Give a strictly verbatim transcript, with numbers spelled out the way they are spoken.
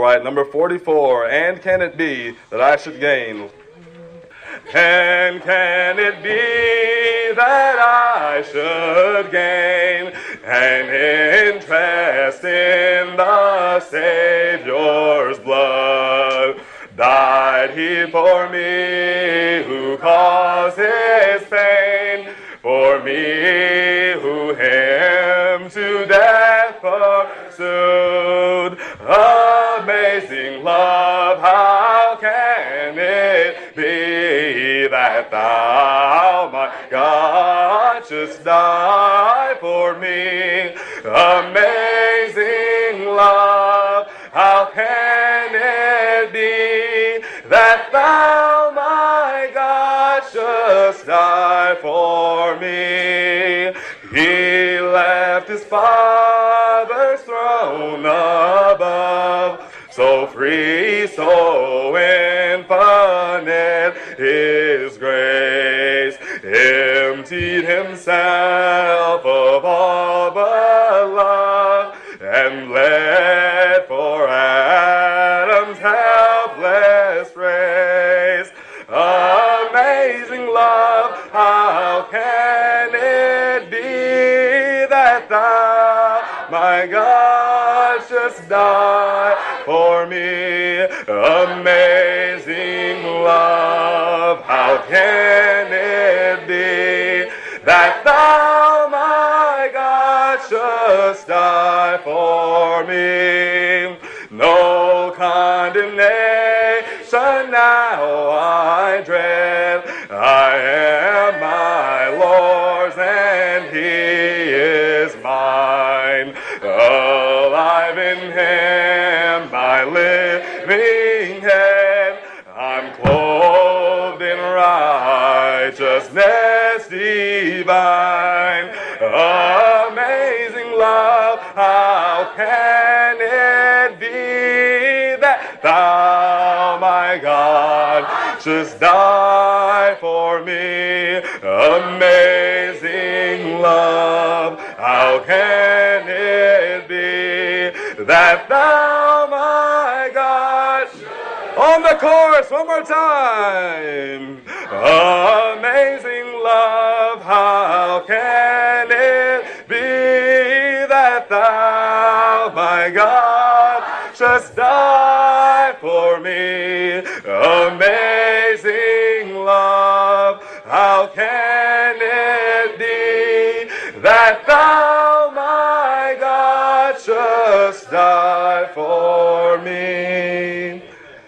right, number forty-four. And can it be that I should gain? And can it be that I should gain an interest in the Savior's blood? Died he for me who causes pain, for me who him to death pursued. Amazing love, how can it be that thou, my God, shouldst die for me? Amazing love, how can it be that thou, my God, shouldst die for me? He left his Father's throne above, so free, so infinite his grace, emptied himself of all but love, and bled for Adam's helpless race. Amazing love, how can it be that thou, my God, shouldst die for me? Amazing love, how can it be that thou, my God, shouldst die for me? No condemnation now I dread, I am my Lord's and he is mine. Alive in him, my living head, I'm clothed in righteousness divine. Amazing love, how can it be that thou, my God, shouldst die for me? Amazing love, how can it be that thou, my God, on the chorus, one more time. Amazing love, how can it be that thou, my God, shouldst die for me?